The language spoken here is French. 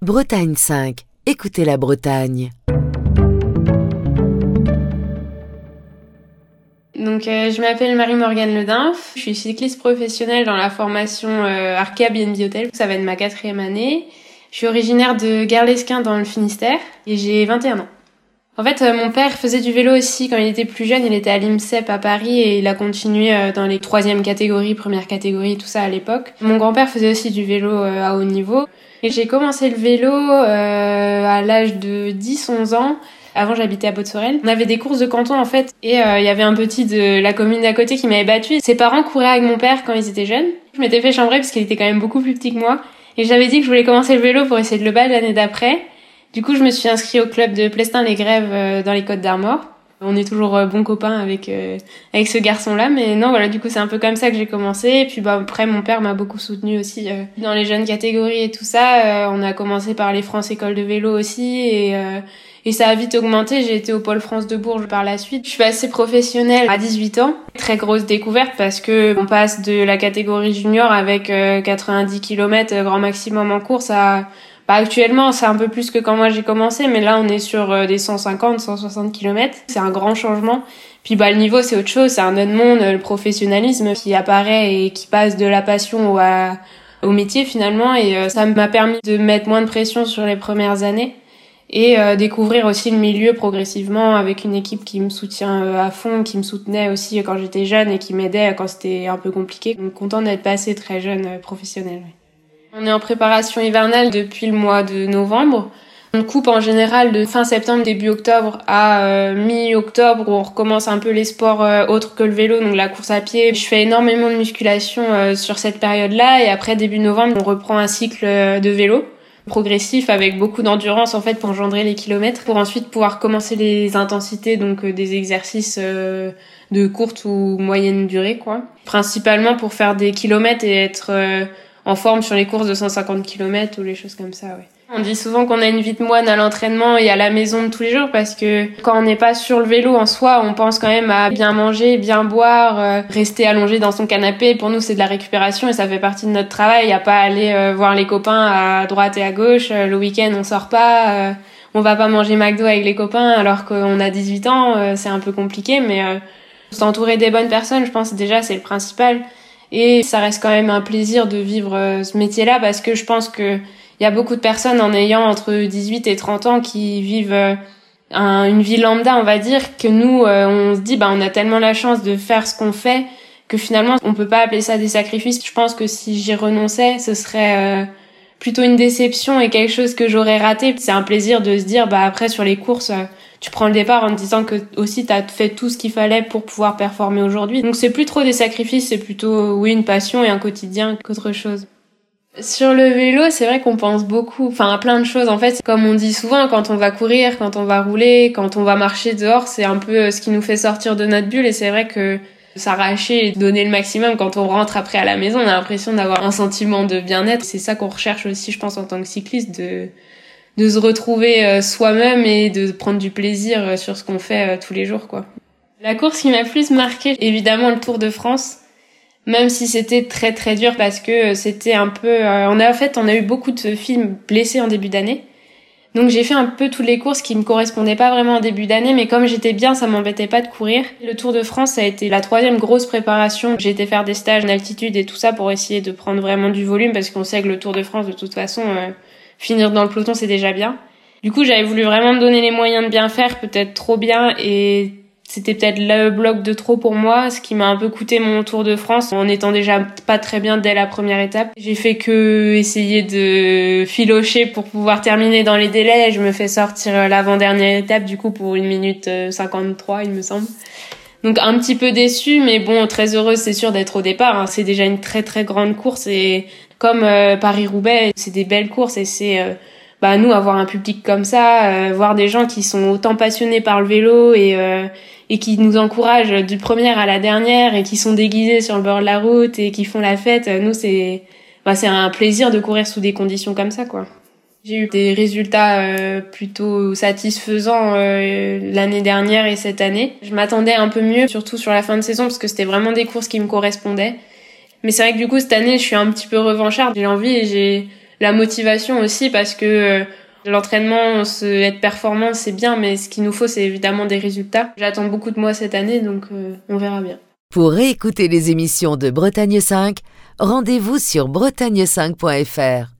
Bretagne 5. Écoutez la Bretagne. Donc, je m'appelle Marie-Morgane Ledinf. Je suis cycliste professionnelle dans la formation Arkea B&B Hotel. Ça va être ma 4e année. Je suis originaire de Gare-l'Esquin dans le Finistère et j'ai 21 ans. En fait, mon père faisait du vélo aussi quand il était plus jeune. Il était à l'INSEP à Paris et il a continué dans les 3e catégories, première catégorie, tout ça à l'époque. Mon grand-père faisait aussi du vélo à haut niveau. Et j'ai commencé le vélo à l'âge de 10-11 ans. Avant, j'habitais à Baud-de-Sorel. On avait des courses de canton, en fait, et il y avait un petit de la commune d'à côté qui m'avait battu. Ses parents couraient avec mon père quand ils étaient jeunes. Je m'étais fait chambrer parce qu'il était quand même beaucoup plus petit que moi. Et j'avais dit que je voulais commencer le vélo pour essayer de le battre l'année d'après. Du coup, je me suis inscrite au club de Plestin-les-Grèves dans les Côtes-d'Armor. On est toujours bons copains avec ce garçon-là, mais non, voilà, du coup, c'est un peu comme ça que j'ai commencé. Et puis, après, mon père m'a beaucoup soutenue aussi dans les jeunes catégories et tout ça. On a commencé par les France École de vélo aussi, et ça a vite augmenté. J'ai été au Pôle France de Bourges par la suite. Je suis passée professionnelle à 18 ans. Très grosse découverte parce que on passe de la catégorie junior avec 90 km grand maximum en course à... actuellement, c'est un peu plus que quand moi j'ai commencé, mais là, on est sur des 150, 160 km. C'est un grand changement. Puis, le niveau, c'est autre chose. C'est un autre monde, le professionnalisme qui apparaît et qui passe de la passion au métier, finalement. Et ça m'a permis de mettre moins de pression sur les premières années et découvrir aussi le milieu progressivement avec une équipe qui me soutient à fond, qui me soutenait aussi quand j'étais jeune et qui m'aidait quand c'était un peu compliqué. Donc, contente d'être passée très jeune professionnelle. On est en préparation hivernale depuis le mois de novembre. On coupe en général de fin septembre, début octobre à mi-octobre où on recommence un peu les sports autres que le vélo, donc la course à pied. Je fais énormément de musculation sur cette période-là et après début novembre, on reprend un cycle de vélo progressif avec beaucoup d'endurance en fait pour engendrer les kilomètres pour ensuite pouvoir commencer les intensités, donc des exercices de courte ou moyenne durée quoi. Principalement pour faire des kilomètres et être en forme sur les courses de 150 km ou les choses comme ça, ouais. On dit souvent qu'on a une vie de moine à l'entraînement et à la maison de tous les jours parce que quand on n'est pas sur le vélo en soi, on pense quand même à bien manger, bien boire, rester allongé dans son canapé. Pour nous, c'est de la récupération et ça fait partie de notre travail. Il n'y a pas à aller voir les copains à droite et à gauche. Le week-end, on sort pas. On va pas manger McDo avec les copains alors qu'on a 18 ans. C'est un peu compliqué, mais s'entourer des bonnes personnes, je pense déjà, c'est le principal. Et ça reste quand même un plaisir de vivre ce métier-là parce que je pense que il y a beaucoup de personnes en ayant entre 18 et 30 ans qui vivent une vie lambda, on va dire, que nous, on se dit, on a tellement la chance de faire ce qu'on fait que finalement, on peut pas appeler ça des sacrifices. Je pense que si j'y renonçais, ce serait plutôt une déception et quelque chose que j'aurais raté. C'est un plaisir de se dire, après, sur les courses, tu prends le départ en te disant que aussi t'as fait tout ce qu'il fallait pour pouvoir performer aujourd'hui. Donc c'est plus trop des sacrifices, c'est plutôt, oui, une passion et un quotidien qu'autre chose. Sur le vélo, c'est vrai qu'on pense beaucoup, à plein de choses. En fait, comme on dit souvent, quand on va courir, quand on va rouler, quand on va marcher dehors, c'est un peu ce qui nous fait sortir de notre bulle. Et c'est vrai que s'arracher et donner le maximum quand on rentre après à la maison, on a l'impression d'avoir un sentiment de bien-être. C'est ça qu'on recherche aussi, je pense, en tant que cycliste, de se retrouver soi-même et de prendre du plaisir sur ce qu'on fait tous les jours, quoi. La course qui m'a plus marquée, évidemment, le Tour de France. Même si c'était très très dur parce que c'était un peu... on a eu beaucoup de filles blessées en début d'année. Donc j'ai fait un peu toutes les courses qui me correspondaient pas vraiment en début d'année, mais comme j'étais bien, ça m'embêtait pas de courir. Le Tour de France, ça a été la 3e grosse préparation. J'ai été faire des stages en altitude et tout ça pour essayer de prendre vraiment du volume parce qu'on sait que le Tour de France, de toute façon, finir dans le peloton, c'est déjà bien. Du coup, j'avais voulu vraiment me donner les moyens de bien faire, peut-être trop bien, et c'était peut-être le bloc de trop pour moi, ce qui m'a un peu coûté mon Tour de France en étant déjà pas très bien dès la première étape. J'ai fait que essayer de filocher pour pouvoir terminer dans les délais. Je me fais sortir l'avant-dernière étape du coup pour 1 minute 53, il me semble. Donc un petit peu déçue, mais bon, très heureuse c'est sûr d'être au départ. C'est déjà une très très grande course et comme Paris-Roubaix, c'est des belles courses et c'est... nous, avoir un public comme ça, voir des gens qui sont autant passionnés par le vélo et qui nous encouragent du première à la dernière et qui sont déguisés sur le bord de la route et qui font la fête, nous, c'est un plaisir de courir sous des conditions comme ça, quoi. J'ai eu des résultats plutôt satisfaisants l'année dernière et cette année. Je m'attendais un peu mieux, surtout sur la fin de saison, parce que c'était vraiment des courses qui me correspondaient. Mais c'est vrai que du coup, cette année, je suis un petit peu revancharde. J'ai envie et la motivation aussi parce que l'entraînement, être performant, c'est bien, mais ce qu'il nous faut, c'est évidemment des résultats. J'attends beaucoup de moi cette année, donc on verra bien. Pour réécouter les émissions de Bretagne 5, rendez-vous sur bretagne5.fr.